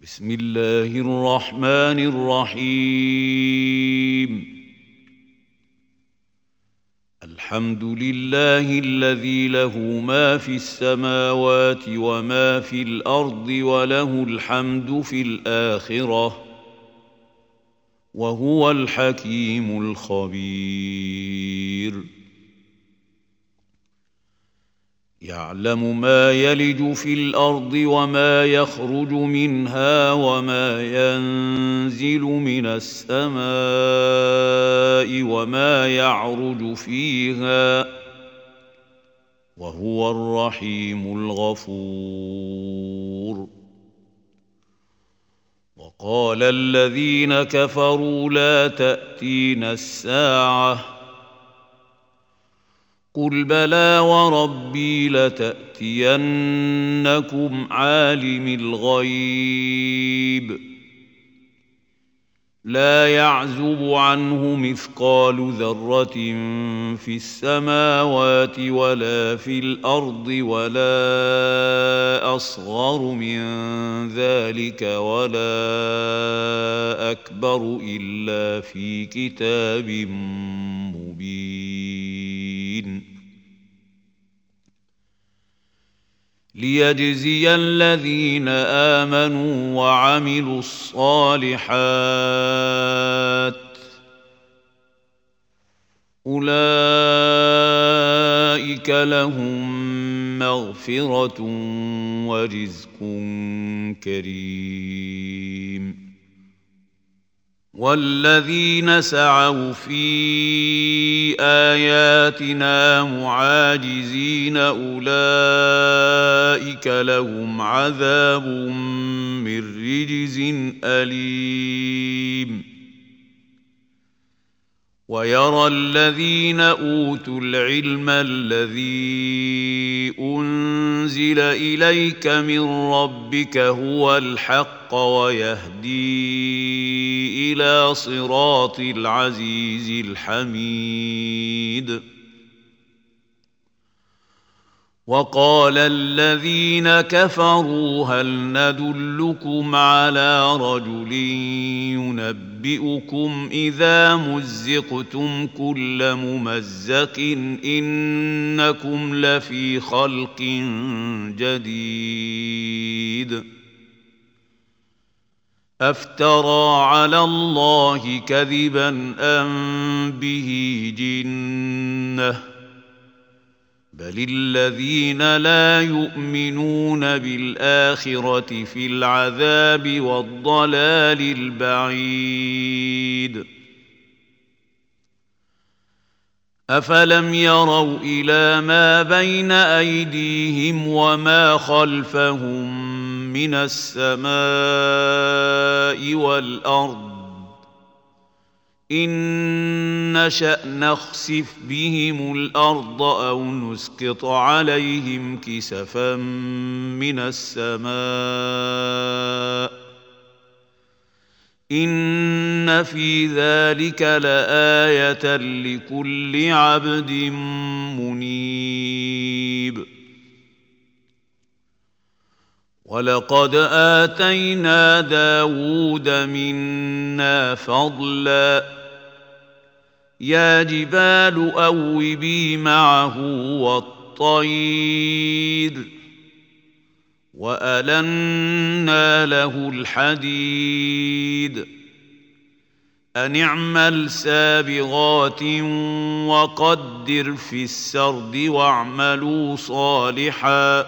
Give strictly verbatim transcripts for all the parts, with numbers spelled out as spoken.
بسم الله الرحمن الرحيم. الحمد لله الذي له ما في السماوات وما في الأرض وله الحمد في الآخرة وهو الحكيم الخبير. يعلم ما يلج في الأرض وما يخرج منها وما ينزل من السماء وما يعرج فيها وهو الرحيم الغفور. وقال الذين كفروا لا تأتينا الساعة قل بلى وربي لتأتينكم عالم الغيب لا يعزب عنه مثقال ذرة في السماوات ولا في الأرض ولا أصغر من ذلك ولا أكبر إلا في كتاب مبين. ليجزي الذين آمنوا وعملوا الصالحات أولئك لهم مغفرة ورزق كريم. والذين سعوا في آياتنا معاجزين أولئك لهم عذاب من رجز أليم. ويرى الذين أوتوا العلم الذي أنزل إليك من ربك هو الحق ويهدي إلى صراط العزيز الحميد. وقال الذين كفروا هل ندلكم على رجل ينبئكم إذا مزقتم كل ممزق إنكم لفي خلق جديد. أفترى على الله كذبا أم به جنة بل الذين لا يؤمنون بالآخرة في العذاب والضلال البعيد. أفلم يروا إلى ما بين أيديهم وما خلفهم من السماء والأرض إن نشأ نخسف بهم الأرض أو نسقط عليهم كسفا من السماء إن في ذلك لآية لكل عبد منيب. ولقد آتينا داود منا فضلا يا جبال أوبي معه والطير وألنا له الحديد أن اعمل سابغات وقدر في السرد واعملوا صالحا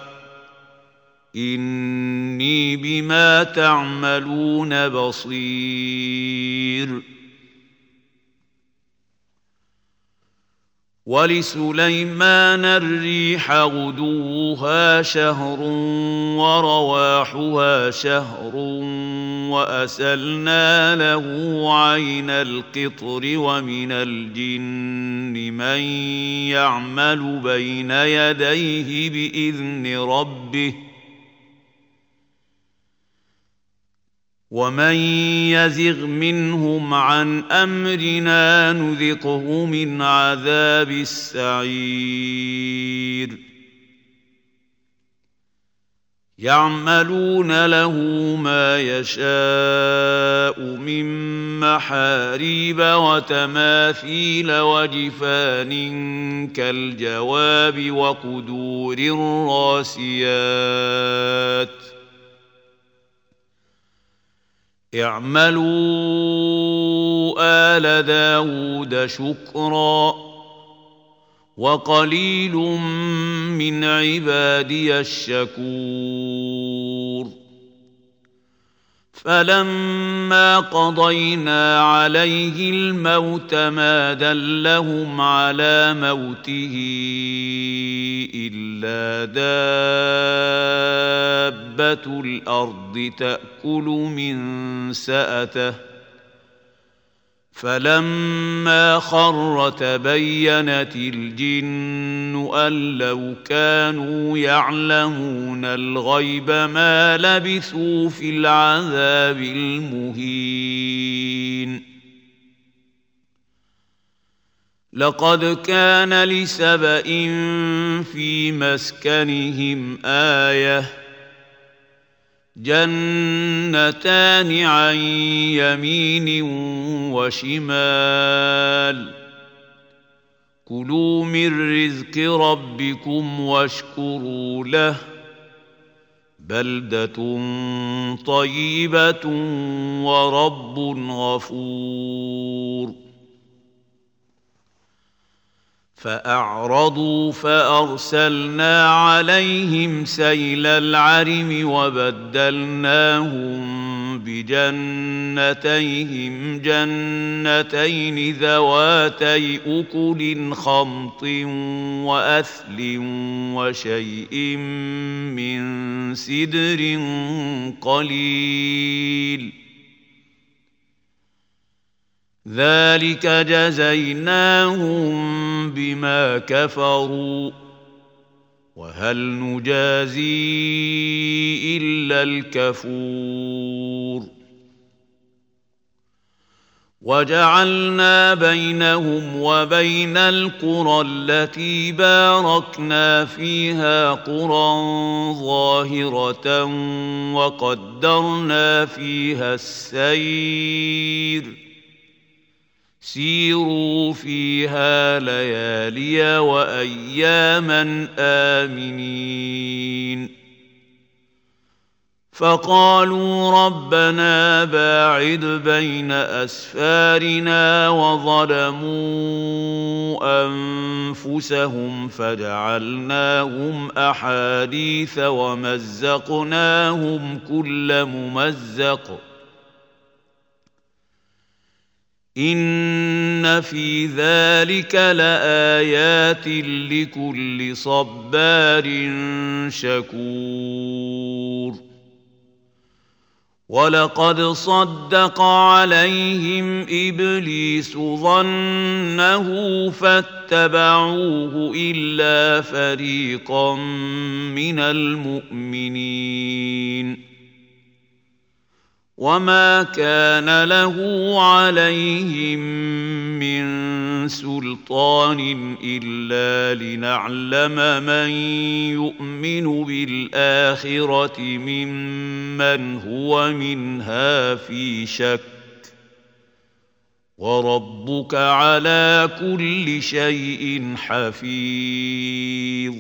إني بما تعملون بصير. ولسليمان الريح غدوها شهر ورواحها شهر وأسلنا له عين القطر ومن الجن من يعمل بين يديه بإذن ربه ومن يزغ منهم عن أمرنا نذقه من عذاب السعير. يعملون له ما يشاء من محاريب وتماثيل وجفان كالجواب وقدور الراسيات اعملوا آل داود شكرا وقليل من عبادي الشكور فلما قضينا عليه الموت ما دلهم على موته إلا دابة الأرض تأكل من سأته فلما خر تبينت الجن أن لو كانوا يعلمون الغيب ما لبثوا في العذاب المهين لقد كان لسبإ في مسكنهم آية جنتان عن يمين وشمال كلوا من رزق ربكم واشكروا له بلدة طيبة ورب غفور فأعرضوا فأرسلنا عليهم سيل العرم وبدلناهم بجنتيهم جنتين ذواتي أكل خمط وأثل وشيء من سدر قليل ذلك جزيناهم بما كفروا وهل نجازي إلا الكفور وجعلنا بينهم وبين القرى التي باركنا فيها قرى ظاهرة وقدرنا فيها السير سيروا فيها ليالي وأياما آمنين فقالوا ربنا باعد بين أسفارنا وظلموا أنفسهم فجعلناهم أحاديث ومزقناهم كل ممزق إن في ذلك لآيات لكل صبار شكور ولقد صدق عليهم إبليس ظنه فاتبعوه إلا فريقا من المؤمنين وما كان له عليهم من سلطان إلا لنعلم من يؤمن بالآخرة ممن هو منها في شك وربك على كل شيء حفيظ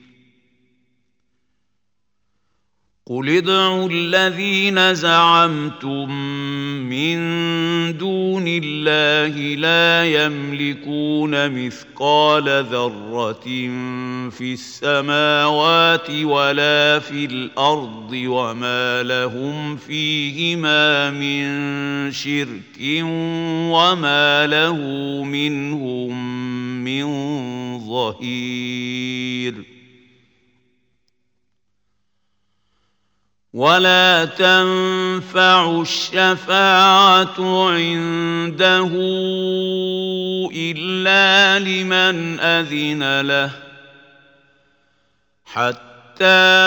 قل ادعوا الذين زعمتم من دون الله لا يملكون مثقال ذرة في السماوات ولا في الأرض وما لهم فيهما من شرك وما له منهم من ظهير ولا تنفع الشفاعة عنده إلا لمن أذن له حتى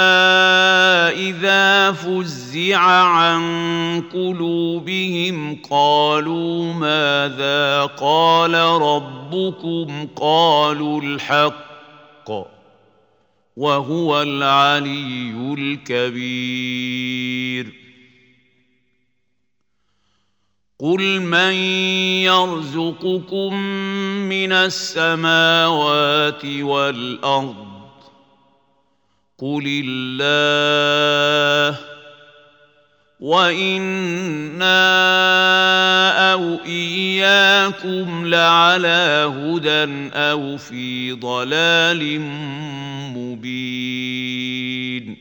إذا فزع عن قلوبهم قالوا ماذا قال ربكم قالوا الحق وهو العلي الكبير. قل من يرزقكم من السماوات والأرض قل الله وإنا أو إياكم لعلى هدى أو في ضلال مبين.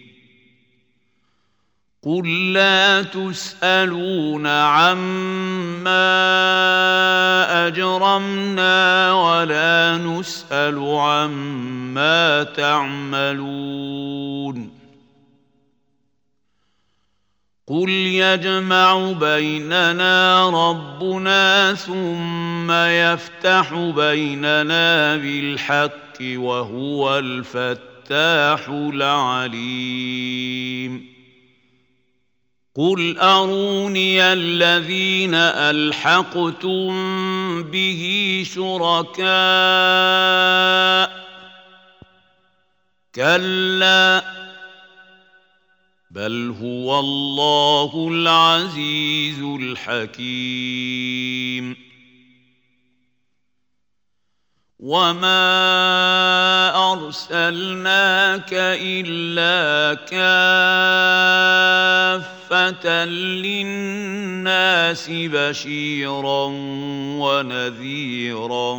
قل لا تسألون عما أجرمنا ولا نسأل عما تعملون. قل يجمع بيننا ربنا ثم يفتح بيننا بالحق وهو الفتاح العليم. قل أروني الذين ألحقتم به شركاء كلا بل هو الله العزيز الحكيم. وما أرسلناك إلا كافة للناس بشيرا ونذيرا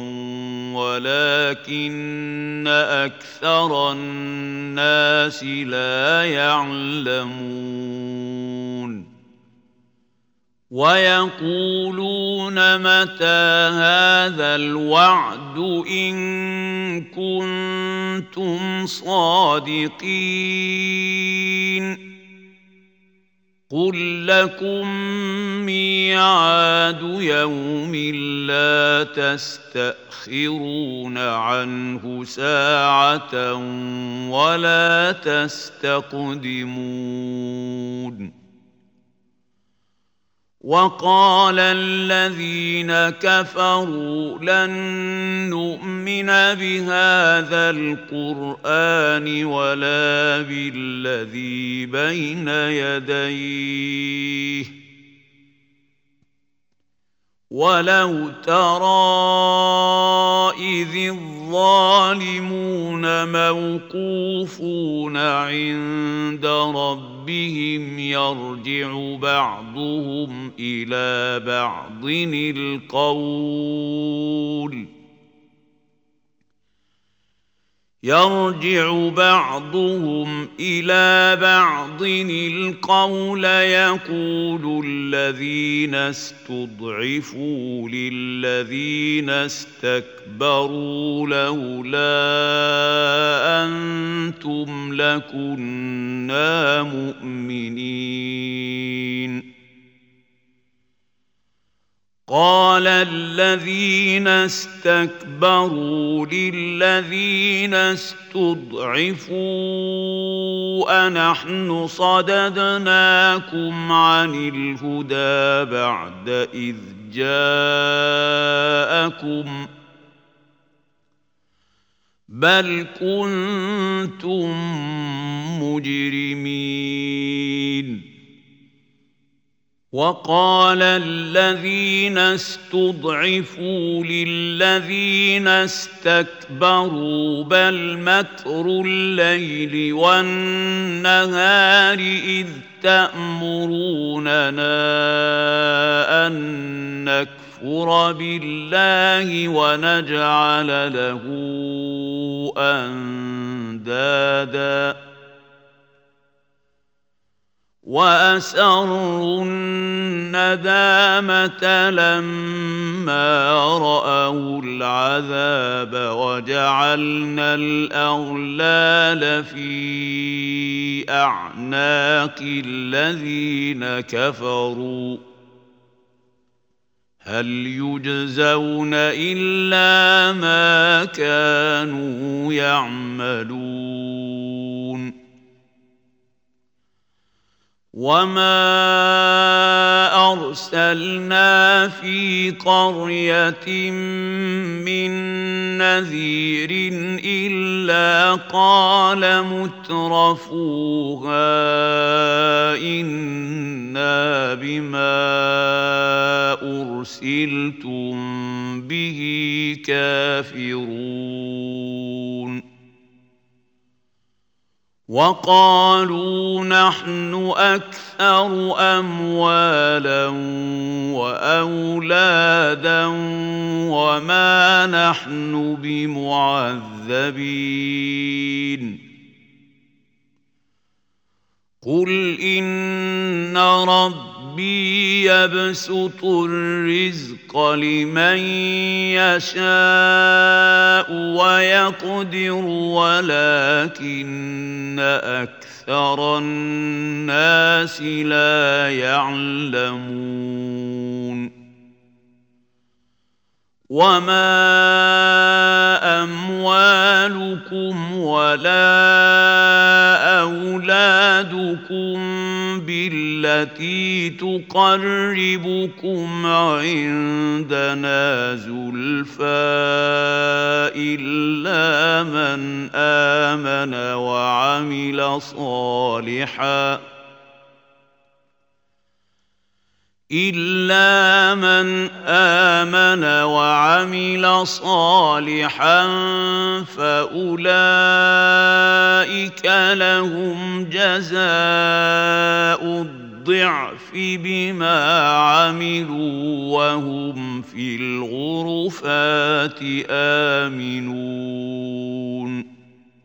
ولكن أكثر الناس لا يعلمون. ويقولون متى هذا الوعد إن كنتم صادقين. قل لكم ميعاد يوم لا تستأخرون عنه ساعة ولا تستقدمون. وقال الذين كفروا لن نؤمن بهذا القرآن ولا بالذي بين يديه ولو ترى إذ الظالمون موقوفون عند ربهم يرجع بعضهم إلى بعض القول يرجع بعضهم إلى بعض القول يقول الذين استضعفوا للذين استكبروا لولا أنتم لكنا مؤمنين. قال الذين استكبروا للذين استضعفوا أنحن صددناكم عن الهدى بعد إذ جاءكم بل كنتم مجرمين. وقال الذين استضعفوا للذين استكبروا بل مكر الليل والنهار إذ تأمروننا أن نكفر بالله ونجعل له أندادا وأسروا الندامة لما رأوا العذاب وجعلنا الأغلال في أعناق الذين كفروا هل يجزون إلا ما كانوا يعملون. وما أرسلنا في قرية من نذير إلا قال مترفوها إنا بما أرسلتم به كافرون وقالوا نحن أكثر أموالا وأولادا وما نحن بمعذبين قل إن ربي يبسط الرزق لمن يشاء ويقدر ولكن أكثر الناس لا يعلمون وما أموالكم ولا أولادكم بالتي تقربكم عندنا زلفى إلا من آمن وعمل صالحاً إلا من آمن وعمل صالحا فأولئك لهم جزاء الضعف بما عملوا وهم في الغرفات آمنون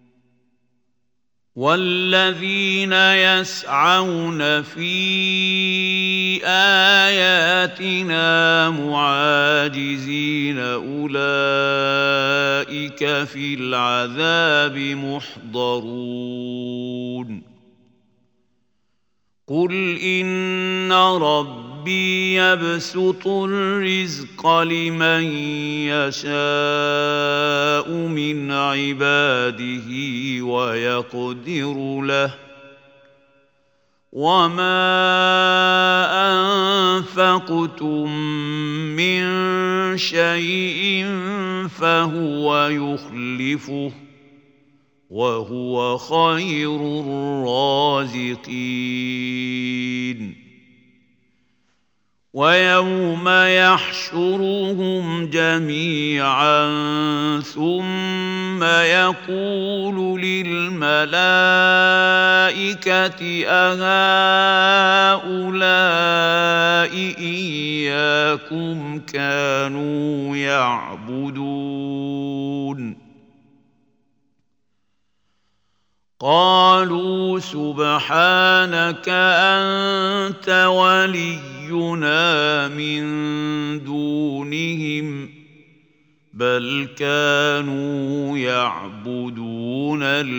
والذين يسعون في آياتنا معاجزين أولئك في العذاب محضرون قل إن ربي يبسط الرزق لمن يشاء من عباده ويقدر له وما أنفقتم من شيء فهو يخلفه وهو خير الرازقين ويوم يحشرهم جميعا ثم يقول للملائكة أهؤلاء إياكم كانوا يعبدون قالوا سبحانك أنت ولينا من دونهم بل كانوا يعبدون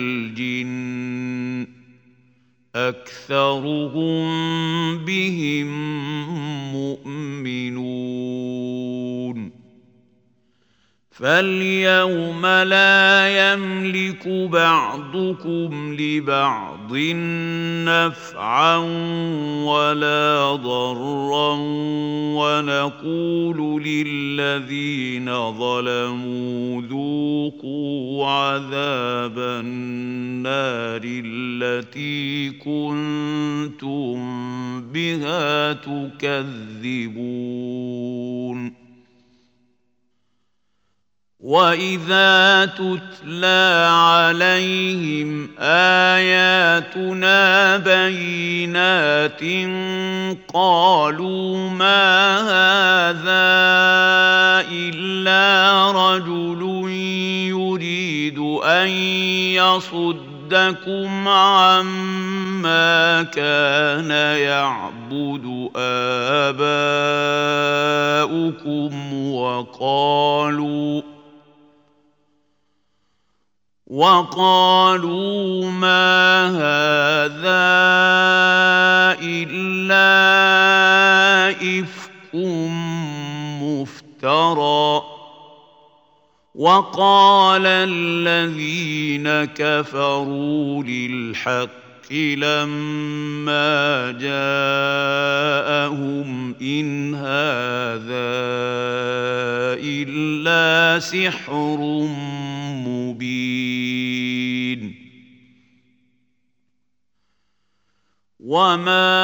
الجن أكثرهم بهم مؤمنون فاليوم لا يملك بعضكم لبعض نفعا ولا ضرا ونقول للذين ظلموا ذوقوا عذاب النار التي كنتم بها تكذبون وَإِذَا تُتْلَى عَلَيْهِمْ آيَاتُنَا بَيِّنَاتٍ قَالُوا مَا هَذَا إِلَّا رَجُلٌ يُرِيدُ أَن يَصُدَّكُمْ عَمَّا كَانَ يَعْبُدُ آبَاؤُكُمْ وَقَالُوا وَقَالُوا مَا هَذَا إِلَّا إِفْكٌ مُفْتَرًى وَقَالَ الَّذِينَ كَفَرُوا لِلْحَقِّ لَمَّا جَاءَهُمْ إن هذا إلا سحر مبين وما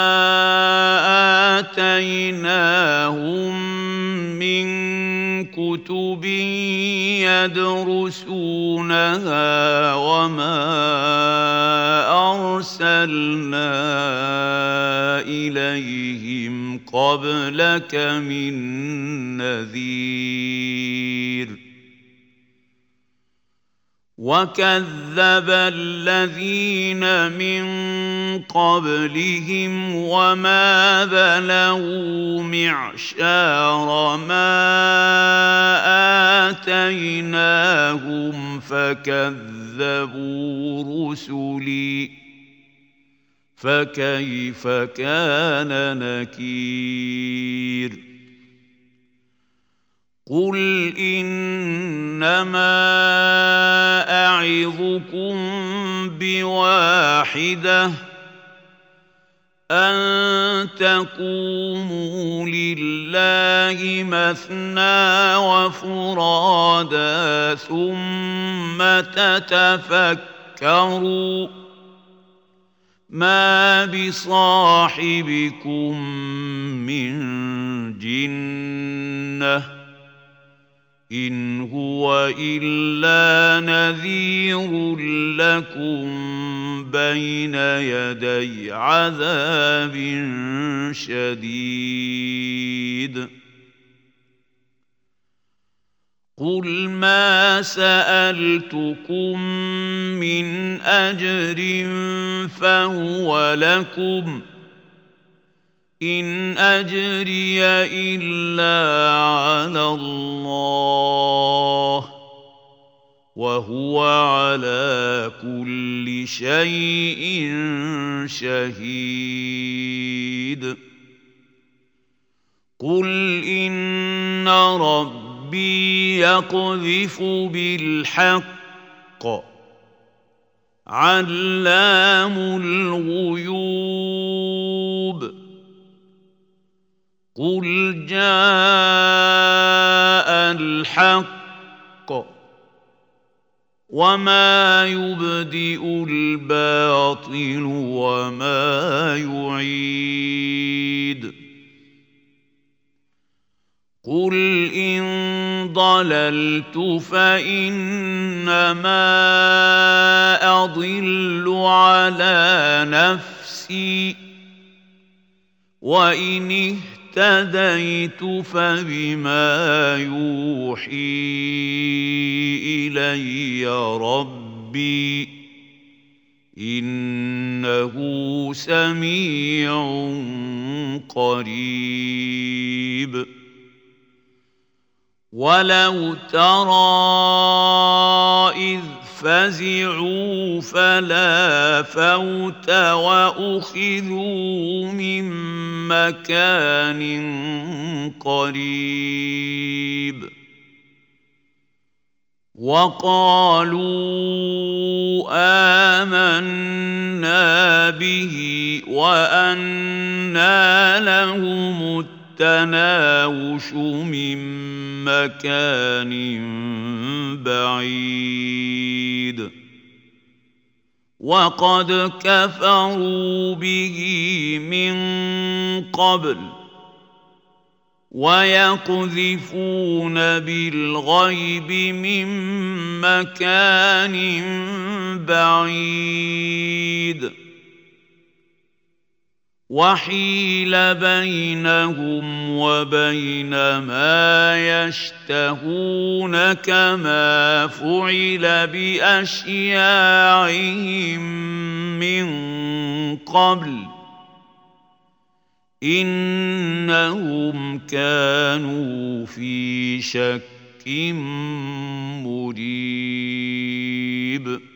آتيناهم من كتب يدرسونها وما أرسلنا إليهم قبلك من نذير وكذب الذين من قبلهم وما بلغوا معشار ما آتيناهم فكذبوا رسلي فكيف كان نكير قل إنما أعظكم بواحدة أن تقوموا لله مثنى وفرادا ثم تتفكروا ما بصاحبكم من جنة إن هو إلا نذير لكم بين يدي عذاب شديد قل ما سألتكم من أجر فهو لكم إن أجري إلا على الله وهو على كل شيء شهيد قل إن ربي يقذف بالحق علام الغيوب قل جاء الحق وما يبدئ الباطل وما يعيد قل إن ضللت فإنما أضل على نفسي وإن اهتديت فبما يوحي إلي ربي إنه سميع قريب ولو ترى إذ فزعوا فلا فوت وأخذوا من مكان قريب وقالوا آمنا به وأنى لهم التناوش من مكان بعيد وقد كفروا به من قبل ويقذفون بالغيب من مكان بعيد وحيل بينهم وبين ما يشتهون كما فعل بأشياعهم من قبل إنهم كانوا في شك مريب